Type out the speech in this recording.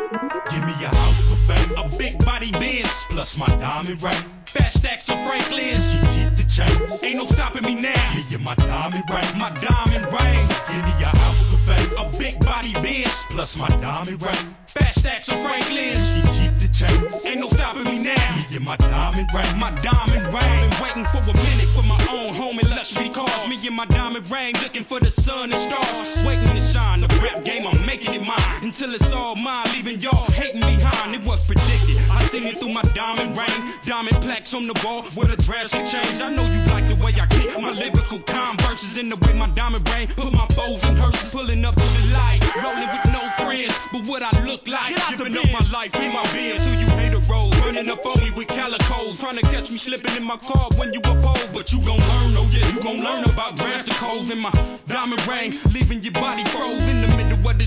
Give me a house with fame, a big body Benz, plus my diamond ring. Fat stacks of Franklins, you keep the change. Ain't no stopping me now. Give you my diamond ring, my diamond ring. Give me a house with fame, a big body Benz, plus my diamond ring. Fat stacks of Franklins, you keep the change. Ain't no stopping me now. Give you my diamond ring, my diamond ring. Been waiting for a minute for my own home and luxury cars. Me and my diamond ring, looking for the sun and stars. Waiting to shine, the rap game, I'm making it mine. Until it's all mine, leaving y'all hating behind. It was predicted, I seen it through my diamond ring. Diamond plaques on the wall with a drastic change. I know you like the way I kick my lyrical converses, in the way my diamond ring put my foes in hearses. Pulling up to the light, rolling with no friends, but what I look like, giving up my life in my Benz. Who you hate a roll, running up on me with calicos, trying to catch me slipping in my car when you a pole. But you gon' learn, oh yeah, you gon' learn about drastic holes in my diamond ring, leaving your body froze in the middle of the